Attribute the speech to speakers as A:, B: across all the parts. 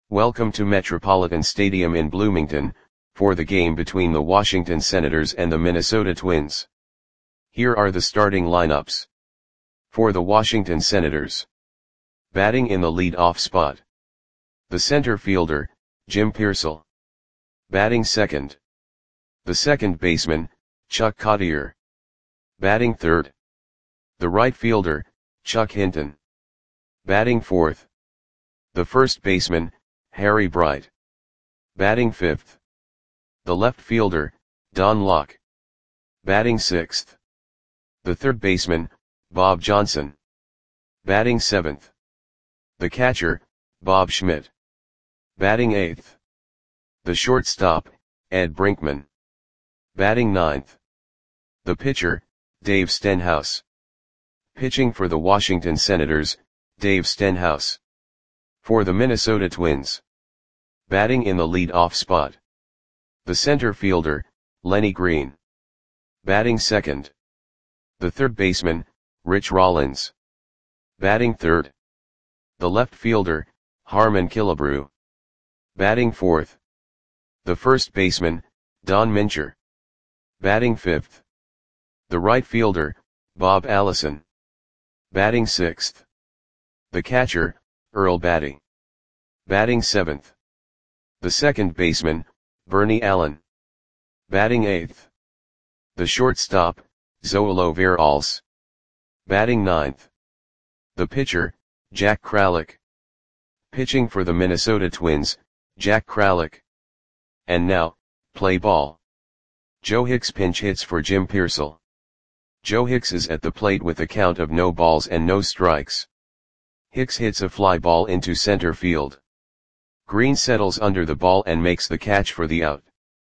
A: Welcome to Metropolitan Stadium in Bloomington, for the game between the Washington Senators and the Minnesota Twins. Here are the starting lineups. For the Washington Senators. Batting in the lead-off spot. The center fielder, Jim Piersall. Batting second. The second baseman, Chuck Cottier. Batting third. The right fielder, Chuck Hinton. Batting fourth. The first baseman, Harry Bright. Batting fifth. The left fielder, Don Locke. Batting sixth. The third baseman, Bob Johnson. Batting seventh. The catcher, Bob Schmidt. Batting eighth. The shortstop, Ed Brinkman. Batting ninth. The pitcher, Dave Stenhouse. Pitching for the Washington Senators, Dave Stenhouse. For the Minnesota Twins. Batting in the lead-off spot. The center fielder, Lenny Green. Batting second. The third baseman, Rich Rollins. Batting third. The left fielder, Harmon Killebrew. Batting fourth. The first baseman, Don Mincher. Batting fifth. The right fielder, Bob Allison. Batting sixth. The catcher, Earl Batty. Batting seventh. The second baseman, Bernie Allen. Batting eighth. The shortstop, Zoilo Veralles. Batting ninth. The pitcher, Jack Kralik. Pitching for the Minnesota Twins, Jack Kralik. And now, play ball. Joe Hicks pinch hits for Jim Piersall. Joe Hicks is at the plate with a count of no balls and no strikes. Hicks hits a fly ball into center field. Green settles under the ball and makes the catch for the out.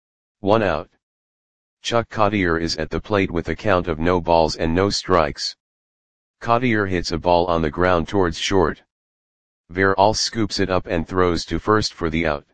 A: 1 out. Chuck Cottier is at the plate with a count of no balls and no strikes. Cottier hits a ball on the ground towards short. Veralles scoops it up and throws to first for the out.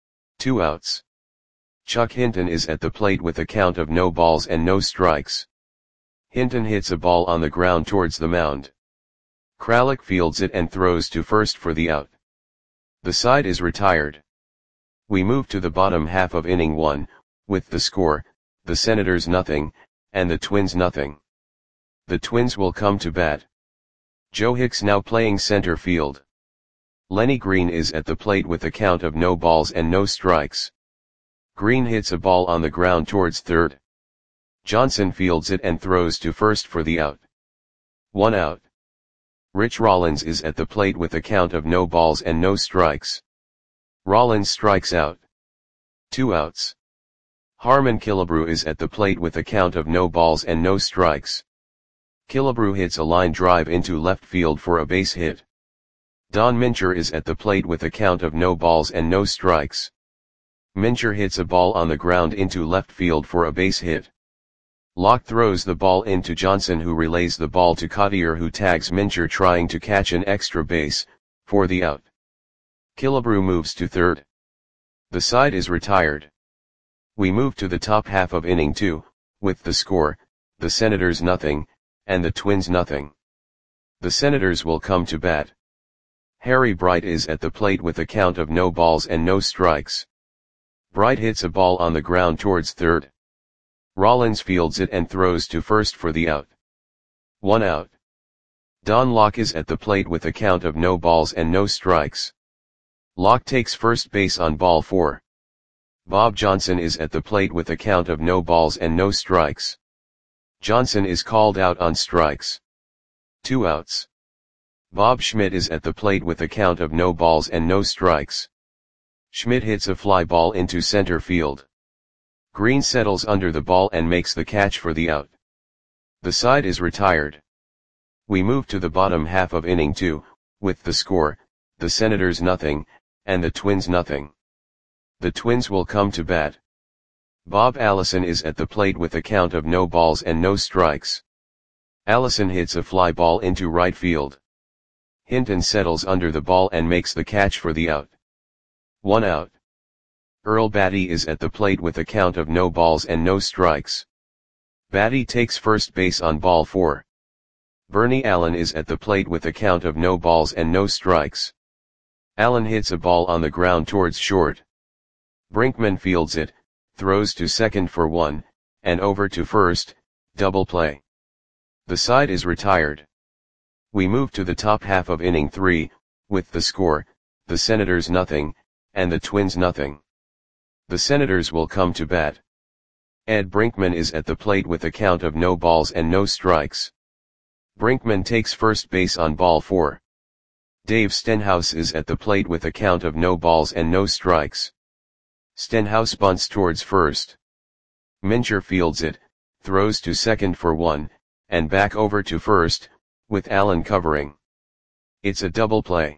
A: 2 outs. Chuck Hinton is at the plate with a count of no balls and no strikes. Hinton hits a ball on the ground towards the mound. Kralik fields it and throws to first for the out. The side is retired. We move to the bottom half of inning 1, with the score, the Senators nothing, and the Twins nothing. The Twins will come to bat. Joe Hicks now playing center field. Lenny Green is at the plate with a count of no balls and no strikes. Green hits a ball on the ground towards third. Johnson fields it and throws to first for the out. 1 out. Rich Rollins is at the plate with a count of no balls and no strikes. Rollins strikes out. 2 outs. Harmon Killebrew is at the plate with a count of no balls and no strikes. Killebrew hits a line drive into left field for a base hit. Don Mincher is at the plate with a count of no balls and no strikes. Mincher hits a ball on the ground into left field for a base hit. Locke throws the ball into Johnson, who relays the ball to Cottier, who tags Mincher trying to catch an extra base, for the out. Killebrew moves to third. The side is retired. We move to the top half of inning 2, with the score, the Senators nothing, and the Twins nothing. The Senators will come to bat. Harry Bright is at the plate with a count of no balls and no strikes. Bright hits a ball on the ground towards third. Rollins fields it and throws to first for the out. 1 out. Don Locke is at the plate with a count of no balls and no strikes. Locke takes first base on ball 4. Bob Johnson is at the plate with a count of no balls and no strikes. Johnson is called out on strikes. 2 outs. Bob Schmidt is at the plate with a count of no balls and no strikes. Schmidt hits a fly ball into center field. Green settles under the ball and makes the catch for the out. The side is retired. We move to the bottom half of inning 2, with the score, the Senators nothing, and the Twins nothing. The Twins will come to bat. Bob Allison is at the plate with a count of no balls and no strikes. Allison hits a fly ball into right field. Hinton settles under the ball and makes the catch for the out. 1 out. Earl Batty is at the plate with a count of no balls and no strikes. Batty takes first base on ball 4. Bernie Allen is at the plate with a count of no balls and no strikes. Allen hits a ball on the ground towards short. Brinkman fields it, throws to second for 1, and over to first, double play. The side is retired. We move to the top half of inning 3, with the score, the Senators nothing, and the Twins nothing. The Senators will come to bat. Ed Brinkman is at the plate with a count of no balls and no strikes. Brinkman takes first base on ball 4. Dave Stenhouse is at the plate with a count of no balls and no strikes. Stenhouse bunts towards first. Mincher fields it, throws to second for 1, and back over to first, with Allen covering. It's a double play.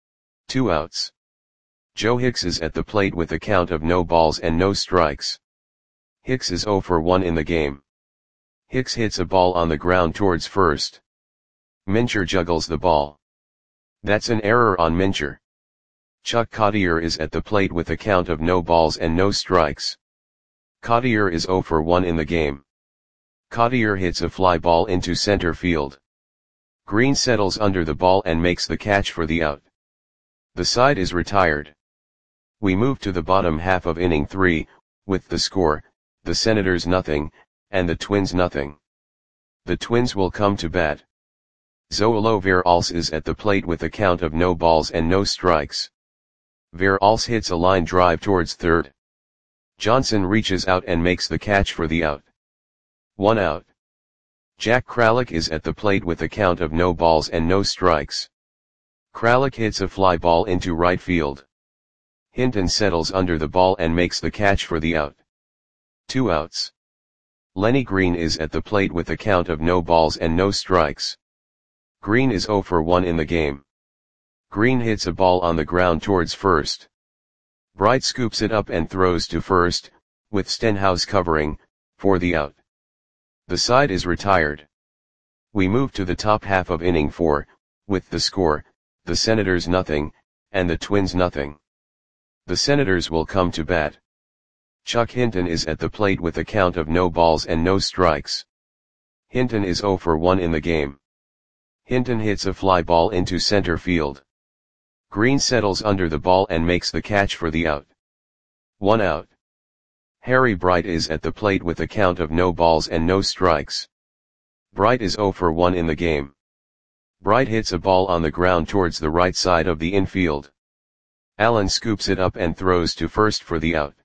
A: 2 outs. Joe Hicks is at the plate with a count of no balls and no strikes. Hicks is 0 for 1 in the game. Hicks hits a ball on the ground towards first. Mincher juggles the ball. That's an error on Mincher. Chuck Cottier is at the plate with a count of no balls and no strikes. Cottier is 0 for 1 in the game. Cottier hits a fly ball into center field. Green settles under the ball and makes the catch for the out. The side is retired. We move to the bottom half of inning 3, with the score, the Senators nothing, and the Twins nothing. The Twins will come to bat. Zoilo Veralce is at the plate with a count of no balls and no strikes. Veralce hits a line drive towards third. Johnson reaches out and makes the catch for the out. 1 out. Jack Kralik is at the plate with a count of no balls and no strikes. Kralik hits a fly ball into right field. Hinton settles under the ball and makes the catch for the out. 2 outs. Lenny Green is at the plate with a count of no balls and no strikes. Green is 0 for 1 in the game. Green hits a ball on the ground towards first. Bright scoops it up and throws to first, with Stenhouse covering, for the out. The side is retired. We move to the top half of inning 4, with the score, the Senators nothing, and the Twins nothing. The Senators will come to bat. Chuck Hinton is at the plate with a count of no balls and no strikes. Hinton is 0 for 1 in the game. Hinton hits a fly ball into center field. Green settles under the ball and makes the catch for the out. 1 out. Harry Bright is at the plate with a count of no balls and no strikes. Bright is 0 for 1 in the game. Bright hits a ball on the ground towards the right side of the infield. Allen scoops it up and throws to first for the out.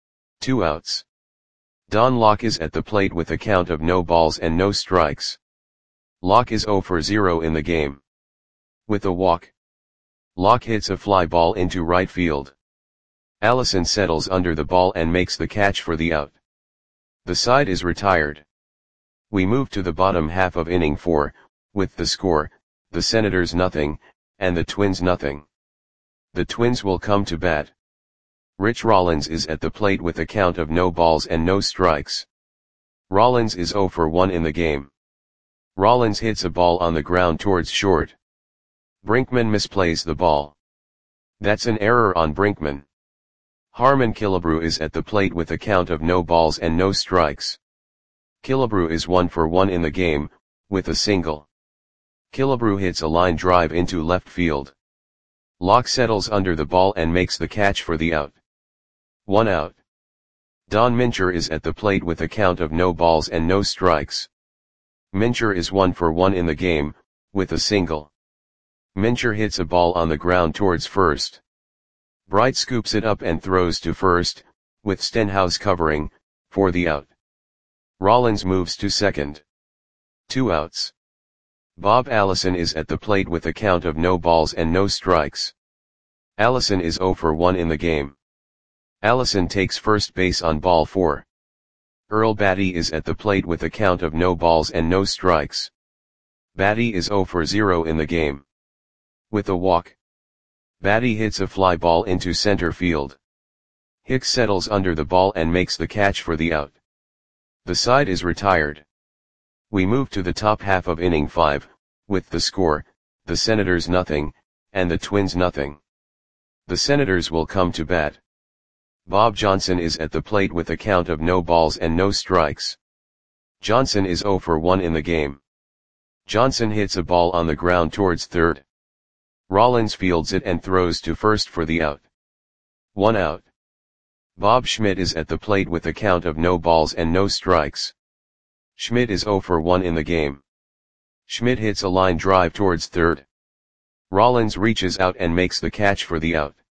A: 2 outs. Don Locke is at the plate with a count of no balls and no strikes. Locke is 0 for 0 in the game. With a walk. Locke hits a fly ball into right field. Allison settles under the ball and makes the catch for the out. The side is retired. We move to the bottom half of inning 4, with the score, the Senators nothing, and the Twins nothing. The Twins will come to bat. Rich Rollins is at the plate with a count of no balls and no strikes. Rollins is 0 for 1 in the game. Rollins hits a ball on the ground towards short. Brinkman misplays the ball. That's an error on Brinkman. Harmon Killebrew is at the plate with a count of no balls and no strikes. Killebrew is 1 for 1 in the game, with a single. Killebrew hits a line drive into left field. Locke settles under the ball and makes the catch for the out. 1 out. Don Mincher is at the plate with a count of no balls and no strikes. Mincher is 1 for 1 in the game, with a single. Mincher hits a ball on the ground towards first. Bright scoops it up and throws to first, with Stenhouse covering, for the out. Rollins moves to second. 2 outs. Bob Allison is at the plate with a count of no balls and no strikes. Allison is 0 for 1 in the game. Allison takes first base on ball 4. Earl Batty is at the plate with a count of no balls and no strikes. Batty is 0 for 0 in the game. With a walk. Batty hits a fly ball into center field. Hicks settles under the ball and makes the catch for the out. The side is retired. We move to the top half of inning 5, with the score, the Senators nothing, and the Twins nothing. The Senators will come to bat. Bob Johnson is at the plate with a count of no balls and no strikes. Johnson is 0 for 1 in the game. Johnson hits a ball on the ground towards third. Rollins fields it and throws to first for the out. 1 out. Bob Schmidt is at the plate with a count of no balls and no strikes. Schmidt is 0 for 1 in the game. Schmidt hits a line drive towards third. Rollins reaches out and makes the catch for the out.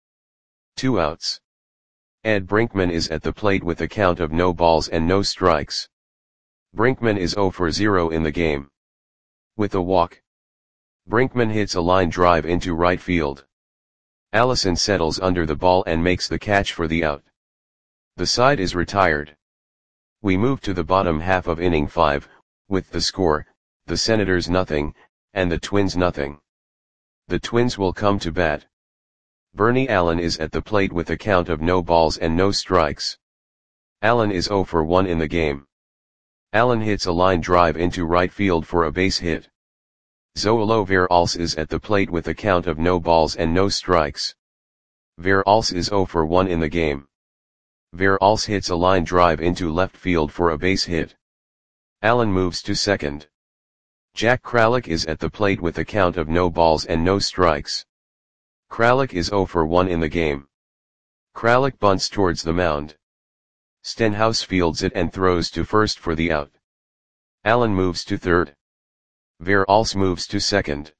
A: 2 outs. Ed Brinkman is at the plate with a count of no balls and no strikes. Brinkman is 0 for 0 in the game. With a walk, Brinkman hits a line drive into right field. Allison settles under the ball and makes the catch for the out. The side is retired. We move to the bottom half of inning 5, with the score, the Senators nothing, and the Twins nothing. The Twins will come to bat. Bernie Allen is at the plate with a count of no balls and no strikes. Allen is 0 for 1 in the game. Allen hits a line drive into right field for a base hit. Zoilo Veralce is at the plate with a count of no balls and no strikes. Veralce is 0 for 1 in the game. Veralce hits a line drive into left field for a base hit. Allen moves to second. Jack Kralik is at the plate with a count of no balls and no strikes. Kralik is 0 for 1 in the game. Kralik bunts towards the mound. Stenhouse fields it and throws to first for the out. Allen moves to third. Veralce moves to second.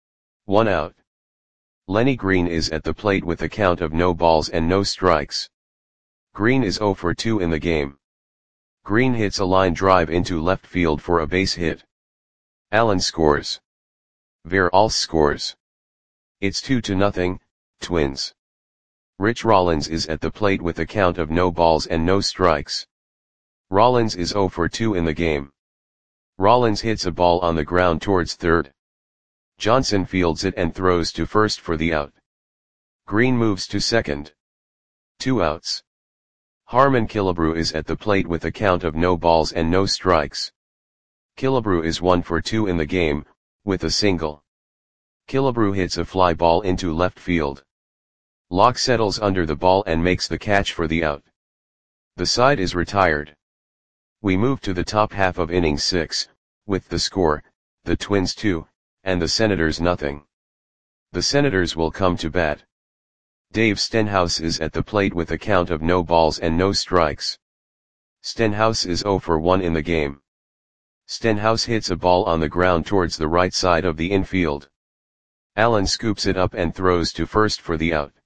A: 1 out. Lenny Green is at the plate with a count of no balls and no strikes. Green is 0 for 2 in the game. Green hits a line drive into left field for a base hit. Allen scores. Veralce scores. It's 2-0, Twins. Rich Rollins is at the plate with a count of no balls and no strikes. Rollins is 0 for 2 in the game. Rollins hits a ball on the ground towards third. Johnson fields it and throws to first for the out. Green moves to second. 2 outs. Harmon Killebrew is at the plate with a count of no balls and no strikes. Killebrew is 1 for 2 in the game, with a single. Killebrew hits a fly ball into left field. Locke settles under the ball and makes the catch for the out. The side is retired. We move to the top half of inning 6, with the score, the Twins 2, and the Senators nothing. The Senators will come to bat. Dave Stenhouse is at the plate with a count of no balls and no strikes. Stenhouse is 0 for 1 in the game. Stenhouse hits a ball on the ground towards the right side of the infield. Allen scoops it up and throws to first for the out.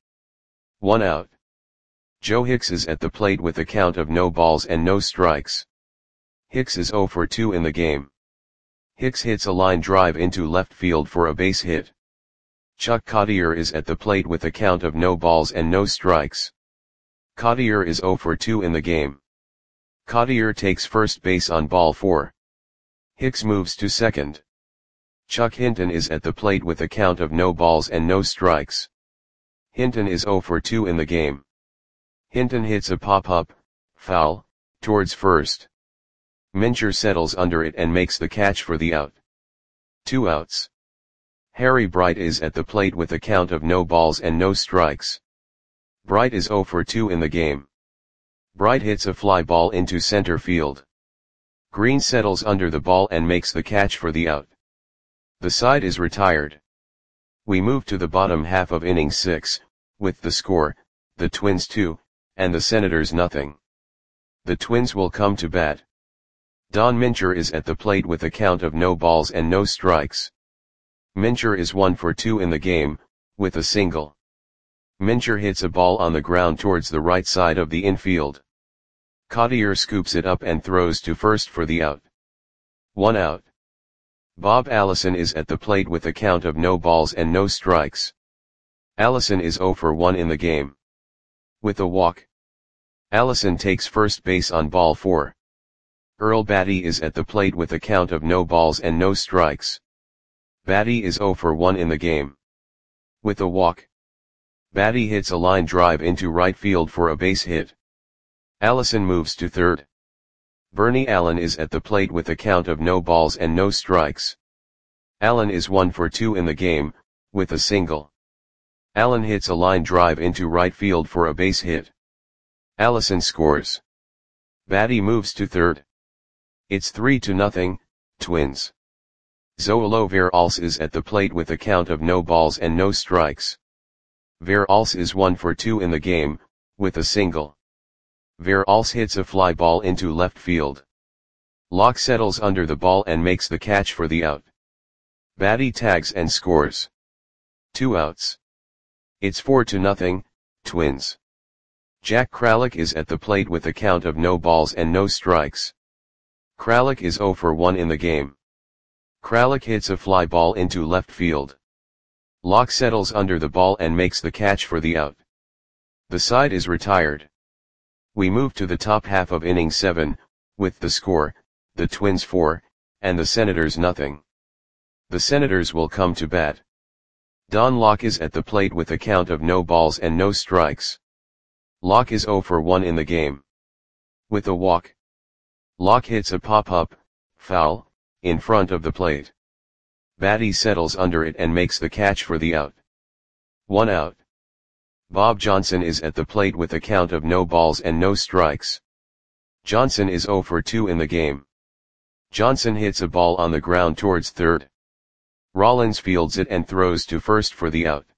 A: 1 out. Joe Hicks is at the plate with a count of no balls and no strikes. Hicks is 0 for 2 in the game. Hicks hits a line drive into left field for a base hit. Chuck Cottier is at the plate with a count of no balls and no strikes. Cottier is 0 for 2 in the game. Cottier takes first base on ball 4. Hicks moves to second. Chuck Hinton is at the plate with a count of no balls and no strikes. Hinton is 0 for 2 in the game. Hinton hits a pop-up, foul, towards first. Mincher settles under it and makes the catch for the out. 2 outs. Harry Bright is at the plate with a count of no balls and no strikes. Bright is 0 for 2 in the game. Bright hits a fly ball into center field. Green settles under the ball and makes the catch for the out. The side is retired. We move to the bottom half of inning 6, with the score, the Twins 2, and the Senators nothing. The Twins will come to bat. Don Mincher is at the plate with a count of no balls and no strikes. Mincher is 1 for 2 in the game, with a single. Mincher hits a ball on the ground towards the right side of the infield. Cottier scoops it up and throws to first for the out. 1 out. Bob Allison is at the plate with a count of no balls and no strikes. Allison is 0 for 1 in the game. With a walk, Allison takes first base on ball 4. Earl Batty is at the plate with a count of no balls and no strikes. Batty is 0 for 1 in the game. With a walk, Batty hits a line drive into right field for a base hit. Allison moves to third. Bernie Allen is at the plate with a count of no balls and no strikes. Allen is 1 for 2 in the game, with a single. Allen hits a line drive into right field for a base hit. Allison scores. Batty moves to third. It's 3-0, Twins. Zoolo Verhulst is at the plate with a count of no balls and no strikes. Verhulst is 1 for 2 in the game, with a single. Verhulst hits a fly ball into left field. Locke settles under the ball and makes the catch for the out. Baty tags and scores. 2 outs. It's 4-0, Twins. Jack Kralik is at the plate with a count of no balls and no strikes. Kralik is 0 for 1 in the game. Kralik hits a fly ball into left field. Locke settles under the ball and makes the catch for the out. The side is retired. We move to the top half of inning 7, with the score, the Twins 4, and the Senators nothing. The Senators will come to bat. Don Locke is at the plate with a count of no balls and no strikes. Locke is 0 for 1 in the game. With a walk. Locke hits a pop-up, foul, in front of the plate. Baty settles under it and makes the catch for the out. 1 out. Bob Johnson is at the plate with a count of no balls and no strikes. Johnson is 0 for 2 in the game. Johnson hits a ball on the ground towards third. Rollins fields it and throws to first for the out.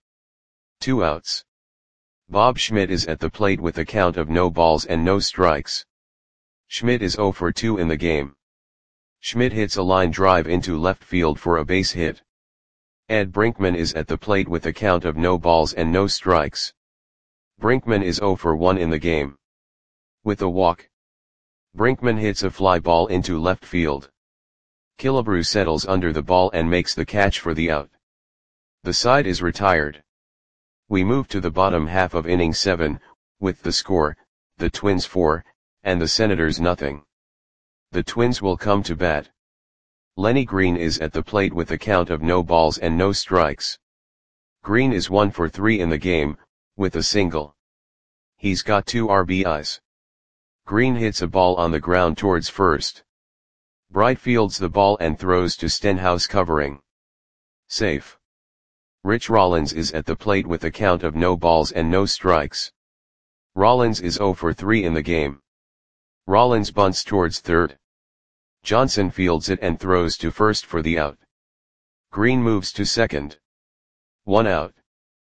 A: 2 outs. Bob Schmidt is at the plate with a count of no balls and no strikes. Schmidt is 0 for 2 in the game. Schmidt hits a line drive into left field for a base hit. Ed Brinkman is at the plate with a count of no balls and no strikes. Brinkman is 0 for 1 in the game. With a walk. Brinkman hits a fly ball into left field. Killebrew settles under the ball and makes the catch for the out. The side is retired. We move to the bottom half of inning 7, with the score, the Twins 4, and the Senators nothing. The Twins will come to bat. Lenny Green is at the plate with a count of no balls and no strikes. Green is 1 for 3 in the game, with a single. He's got 2 RBIs. Green hits a ball on the ground towards first. Bright fields the ball and throws to Stenhouse covering. Safe. Rich Rollins is at the plate with a count of no balls and no strikes. Rollins is 0 for 3 in the game. Rollins bunts towards third. Johnson fields it and throws to first for the out. Green moves to second. 1 out.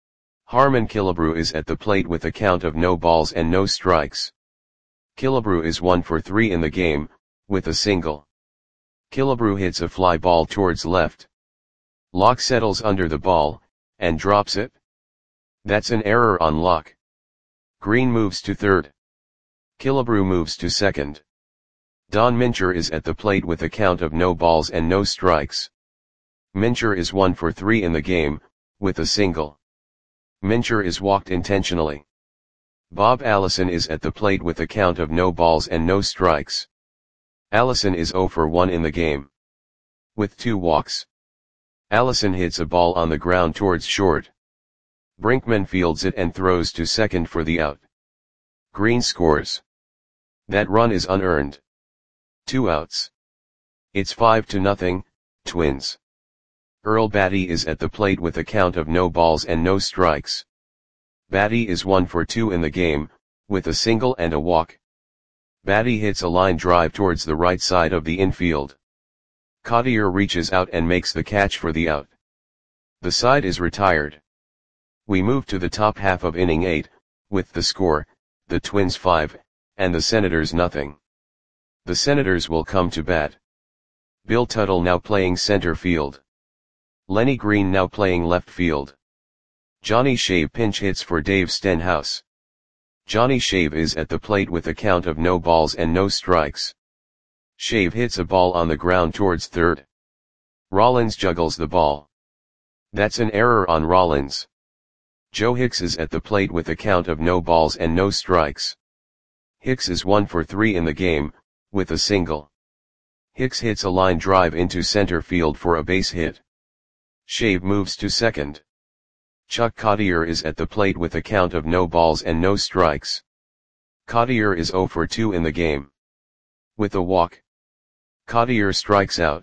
A: Harmon Killebrew is at the plate with a count of no balls and no strikes. Killebrew is 1 for 3 in the game, with a single. Killebrew hits a fly ball towards left. Locke settles under the ball, and drops it. That's an error on Locke. Green moves to third. Killebrew moves to second. Don Mincher is at the plate with a count of no balls and no strikes. Mincher is 1 for 3 in the game, with a single. Mincher is walked intentionally. Bob Allison is at the plate with a count of no balls and no strikes. Allison is 0 for 1 in the game. With 2 walks. Allison hits a ball on the ground towards short. Brinkman fields it and throws to second for the out. Green scores. That run is unearned. 2 outs. It's 5-0, Twins. Earl Baty is at the plate with a count of no balls and no strikes. Baty is 1 for 2 in the game, with a single and a walk. Baty hits a line drive towards the right side of the infield. Cottier reaches out and makes the catch for the out. The side is retired. We move to the top half of inning 8, with the score, the Twins 5, and the Senators nothing. The Senators will come to bat. Bill Tuttle now playing center field. Lenny Green now playing left field. Johnny Shave pinch hits for Dave Stenhouse. Johnny Shave is at the plate with a count of no balls and no strikes. Shave hits a ball on the ground towards third. Rollins juggles the ball. That's an error on Rollins. Joe Hicks is at the plate with a count of no balls and no strikes. Hicks is 1 for 3 in the game, with a single. Hicks hits a line drive into center field for a base hit. Shave moves to second. Chuck Cottier is at the plate with a count of no balls and no strikes. Cottier is 0 for 2 in the game. With a walk. Cottier strikes out.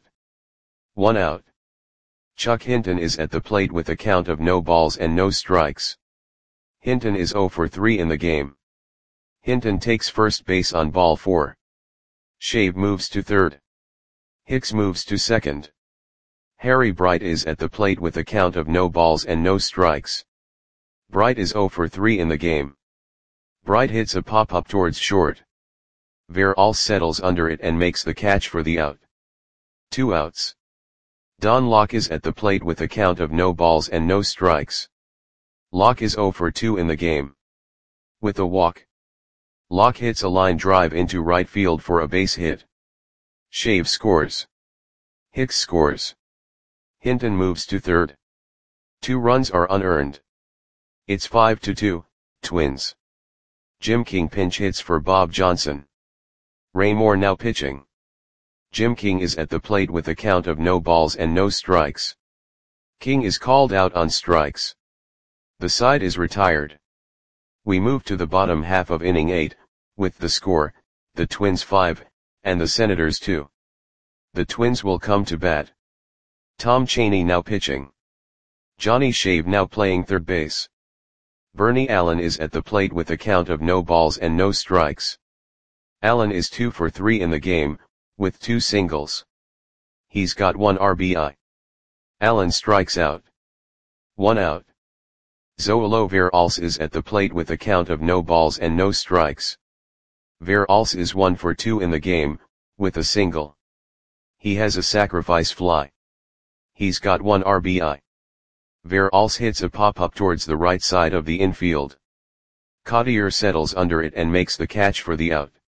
A: 1 out. Chuck Hinton is at the plate with a count of no balls and no strikes. Hinton is 0 for 3 in the game. Hinton takes first base on ball 4. Shave moves to third. Hicks moves to second. Harry Bright is at the plate with a count of no balls and no strikes. Bright is 0 for 3 in the game. Bright hits a pop-up towards short. Veralls settles under it and makes the catch for the out. 2 outs. Don Locke is at the plate with a count of no balls and no strikes. Locke is 0 for 2 in the game. With a walk, Locke hits a line drive into right field for a base hit. Shave scores. Hicks scores. Hinton moves to third. 2 runs are unearned. It's 5-2, Twins. Jim King pinch hits for Bob Johnson. Ray Moore now pitching. Jim King is at the plate with a count of no balls and no strikes. King is called out on strikes. The side is retired. We move to the bottom half of inning 8, with the score, the Twins 5, and the Senators 2. The Twins will come to bat. Tom Chaney now pitching. Johnny Shave now playing third base. Bernie Allen is at the plate with a count of no balls and no strikes. Allen is 2 for 3 in the game, with 2 singles. He's got 1 RBI. Allen strikes out. 1 out. Zoilo Veralls is at the plate with a count of no balls and no strikes. Veralls is 1 for 2 in the game, with a single. He has a sacrifice fly. He's got 1 RBI. Veralls hits a pop-up towards the right side of the infield. Cottier settles under it and makes the catch for the out.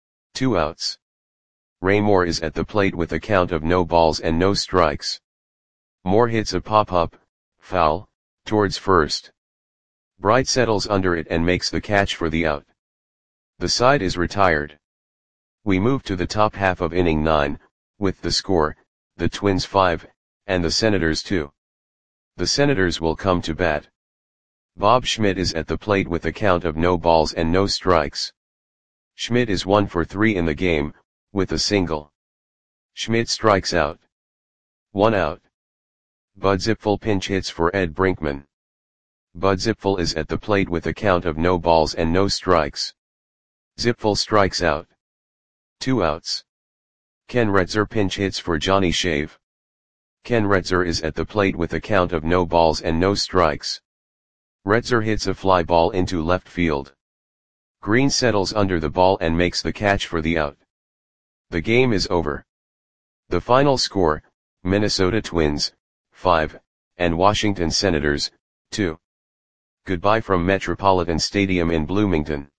A: 2 outs. Ray Moore is at the plate with a count of no balls and no strikes. Moore hits a pop-up, foul, towards first. Bright settles under it and makes the catch for the out. The side is retired. We move to the top half of inning 9, with the score, the Twins 5, and the Senators 2. The Senators will come to bat. Bob Schmidt is at the plate with a count of no balls and no strikes. Schmidt is 1 for 3 in the game, with a single. Schmidt strikes out. 1 out. Bud Zipfel pinch hits for Ed Brinkman. Bud Zipfel is at the plate with a count of no balls and no strikes. Zipfel strikes out. 2 outs. Ken Retzer pinch hits for Johnny Shave. Ken Retzer is at the plate with a count of no balls and no strikes. Retzer hits a fly ball into left field. Green settles under the ball and makes the catch for the out. The game is over. The final score, Minnesota Twins, 5, and Washington Senators, 2. Goodbye from Metropolitan Stadium in Bloomington.